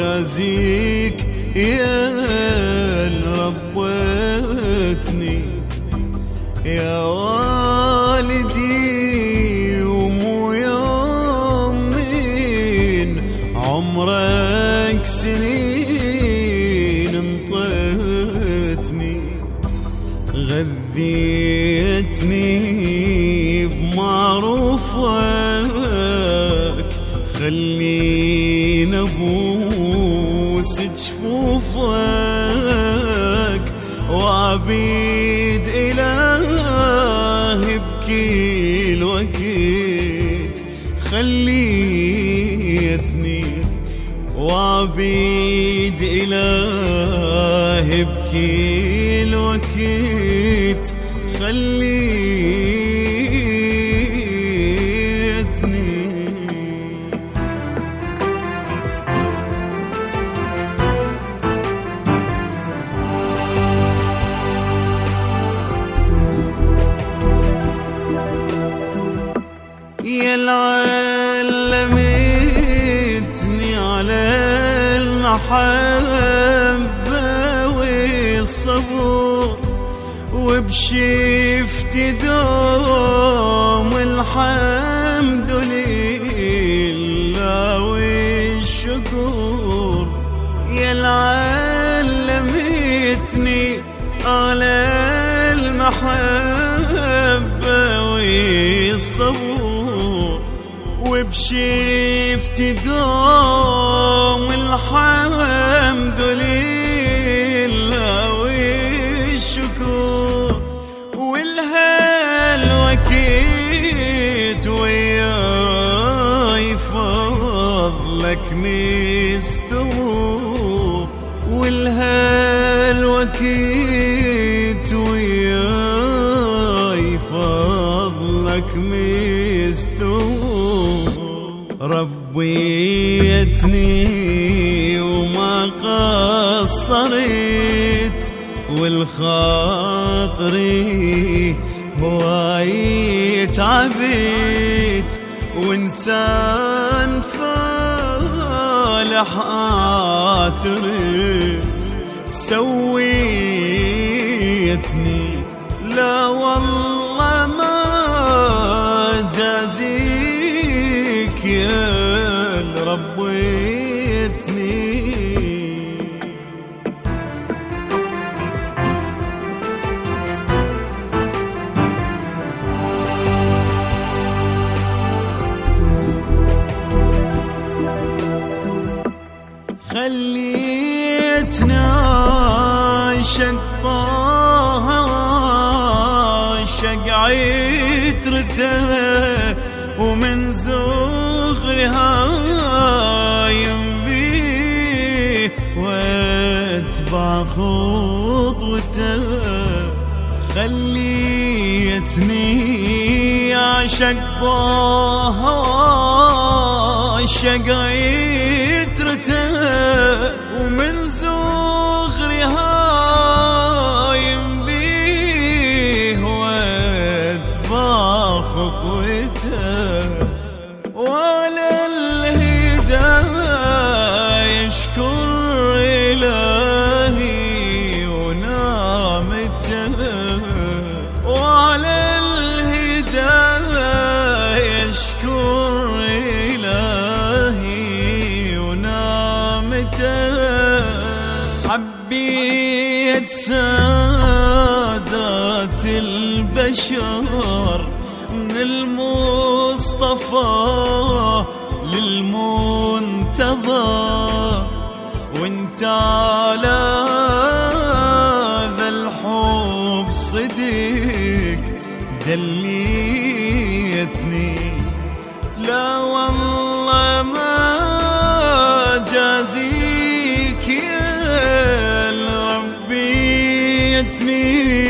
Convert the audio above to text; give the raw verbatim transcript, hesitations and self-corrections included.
جازيك يا ربتني يا والدي، ومو يوم من عمرك سنين انطيتني، غذيتني بمعروفك، خلينا ابوس جفوفك، وعبيد إله بكل وقت خليتني، وعبيد إله بكل وقت خليتني. يا علمتني على المحبة والصبر، وبشفت دوم الحمد لله والشكر. يا علمتني على المحبة والصبر، وبشفت دوم الحمد لله والشكر. والهالوقت وياي فضلك مستور، والهالوقت وياي فضلك مستور. ربيتني وما قصرت، والخاطري هواي تعبت، وانسان فالح اعترف سويتني. لا والله ما جازيك يا ربيتني. خليتنا شقطها شق عترته، ومن زغرها ينبيه واتبع خطوته. خليتني عشق طه شق عترته، ومن زغرها ينبيه واتبع خطوته. ولا الهداية يشكر إلهي ونعمته، ولا الهداية يشكر إلهي ونعمته. حبيت سادات البشر من المصطفى للمنتظر، وانت على ذا الحب صدق دليتني. لا والله ما جازيك يا ربيتني.